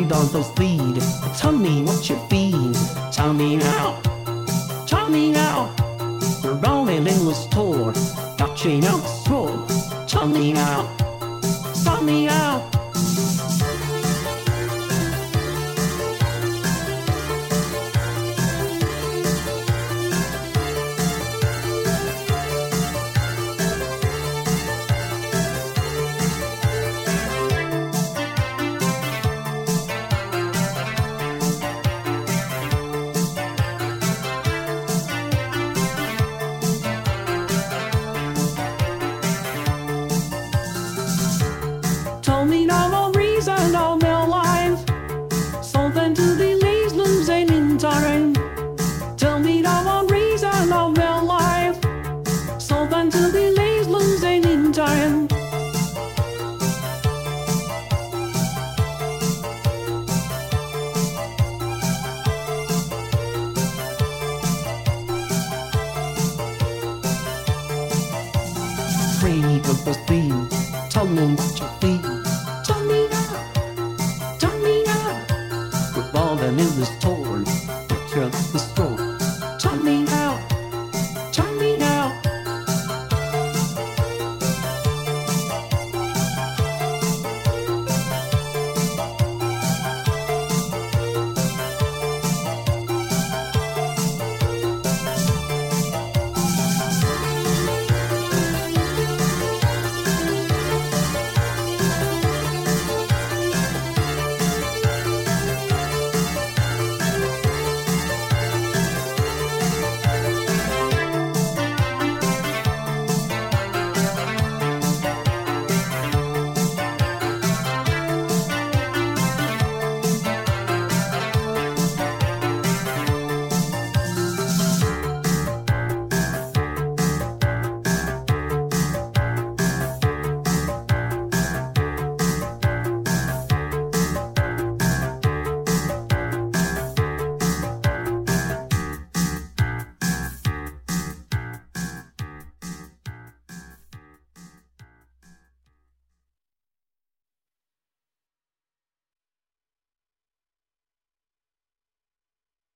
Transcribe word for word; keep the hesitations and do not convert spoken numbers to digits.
don't those feed. Tell me what you feed. Tell me now. Tell me now. You're rolling in the store. Touching out the store. Tell me now. Tell me now. Tell me now no reason of my life. Something to believe losing in time. Tell me now no reason of my life. Something to believe losing in time. Free of the theme. Tell me what you feel. Tell me now. Tell me now. We're falling in this torn. Picture the